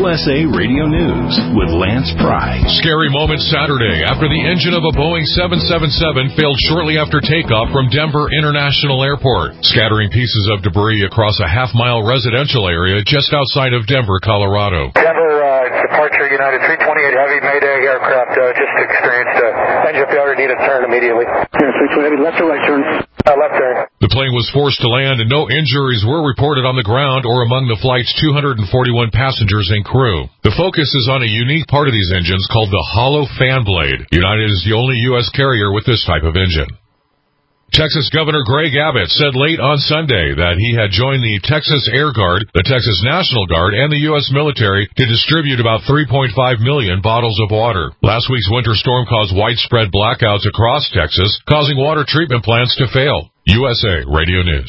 USA Radio News with Lance Pry. Scary moment Saturday after the engine of a Boeing 777 failed shortly after takeoff from Denver International Airport, scattering pieces of debris across a half-mile residential area just outside of Denver, Colorado. Denver, departure United 328 Heavy Mayday aircraft just experienced engine failure, need a turn immediately. 328 left or right turn? Left turn. The plane was forced to land and no injuries were reported on the ground or among the flight's 241 passengers and crew. The focus is on a unique part of these engines called the hollow fan blade. United is the only U.S. carrier with this type of engine. Texas Governor Greg Abbott said late on Sunday that he had joined the Texas Air Guard, the Texas National Guard, and the U.S. military to distribute about 3.5 million bottles of water. Last week's winter storm caused widespread blackouts across Texas, causing water treatment plants to fail. USA Radio News.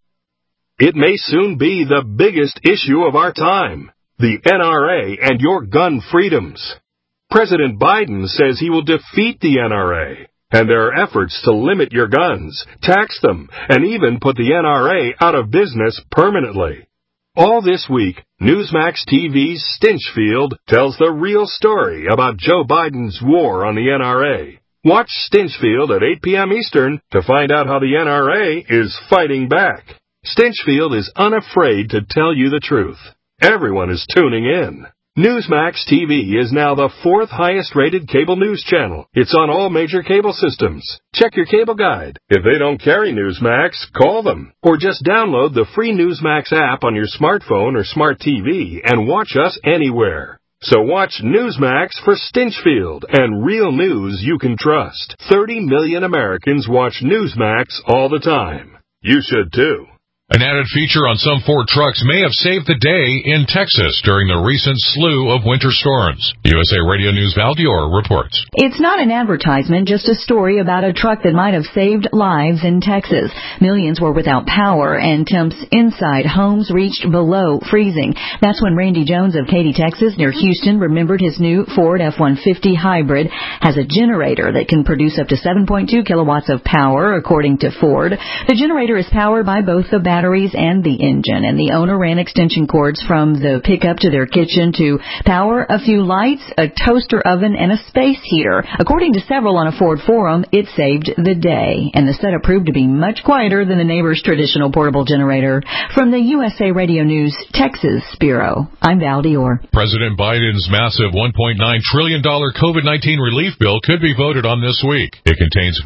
It may soon be the biggest issue of our time, the NRA and your gun freedoms. President Biden says he will defeat the NRA. And there are efforts to limit your guns, tax them, and even put the NRA out of business permanently. All this week, Newsmax TV's Stinchfield tells the real story about Joe Biden's war on the NRA. Watch Stinchfield at 8 p.m. Eastern to find out how the NRA is fighting back. Stinchfield is unafraid to tell you the truth. Everyone is tuning in. Newsmax TV is now the 4th highest-rated cable news channel. It's on all major cable systems. Check your cable guide. If they don't carry Newsmax, call them. Or just download the free Newsmax app on your smartphone or smart TV and watch us anywhere. So watch Newsmax for Stinchfield and real news you can trust. 30 million Americans watch Newsmax all the time. You should too. An added feature on some Ford trucks may have saved the day in Texas during the recent slew of winter storms. USA Radio News' Val Dior reports. It's not an advertisement, just a story about a truck that might have saved lives in Texas. Millions were without power, and temps inside homes reached below freezing. That's when Randy Jones of Katy, Texas, near Houston, remembered his new Ford F-150 hybrid has a generator that can produce up to 7.2 kilowatts of power, according to Ford. The generator is powered by both the batteries and the engine, and the owner ran extension cords from the pickup to their kitchen to power a few lights, a toaster oven, and a space heater. According to several on a Ford forum, it saved the day, and the setup proved to be much quieter than the neighbor's traditional portable generator. From the USA Radio News Texas Bureau, I'm Val Dior. President Biden's massive $1.9 trillion COVID-19 relief bill could be voted on this week. It contains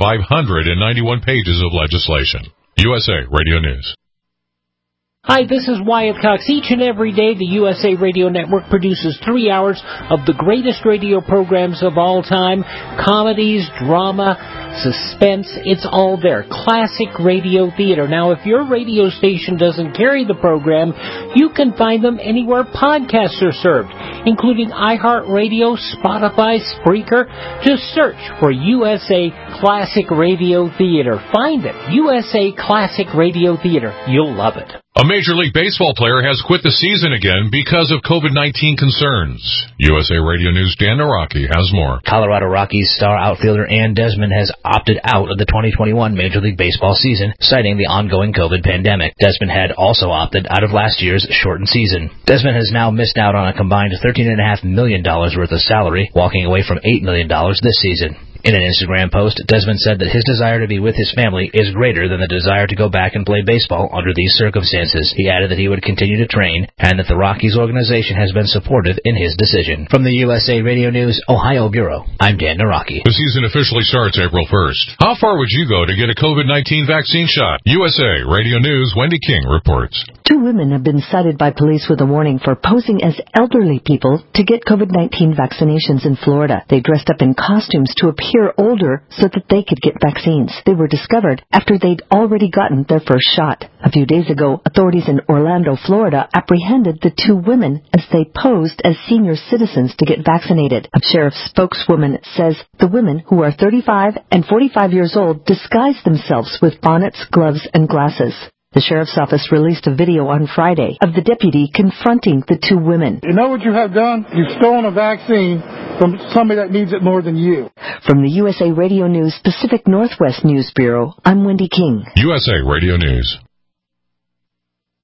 591 pages of legislation. USA Radio News. Hi, this is Wyatt Cox. Each and every day, the USA Radio Network produces 3 hours of the greatest radio programs of all time. Comedies, drama, suspense, it's all there. Classic radio theater. Now, if your radio station doesn't carry the program, you can find them anywhere podcasts are served, including iHeartRadio, Spotify, Spreaker. Just search for USA Classic Radio Theater. Find it. USA Classic Radio Theater. You'll love it. A Major League Baseball player has quit the season again because of COVID-19 concerns. USA Radio News' Dan Naraki has more. Colorado Rockies star outfielder Ann Desmond has opted out of the 2021 Major League Baseball season, citing the ongoing COVID pandemic. Desmond had also opted out of last year's shortened season. Desmond has now missed out on a combined $13.5 million worth of salary, walking away from $8 million this season. In an Instagram post, Desmond said that his desire to be with his family is greater than the desire to go back and play baseball under these circumstances. He added that he would continue to train and that the Rockies organization has been supportive in his decision. From the USA Radio News Ohio Bureau, I'm Dan Naraki. The season officially starts April 1st. How far would you go to get a COVID-19 vaccine shot? USA Radio News' Wendy King reports. 2 women have been cited by police with a warning for posing as elderly people to get COVID-19 vaccinations in Florida. They dressed up in costumes to appear older so that they could get vaccines. They were discovered after they'd already gotten their first shot. A few days ago, authorities in Orlando, Florida, apprehended the 2 women as they posed as senior citizens to get vaccinated. A sheriff's spokeswoman says the women, who are 35 and 45 years old, disguised themselves with bonnets, gloves, and glasses. The sheriff's office released a video on Friday of the deputy confronting the 2 women. You know what you have done? You've stolen a vaccine from somebody that needs it more than you. From the USA Radio News Pacific Northwest News Bureau, I'm Wendy King. USA Radio News.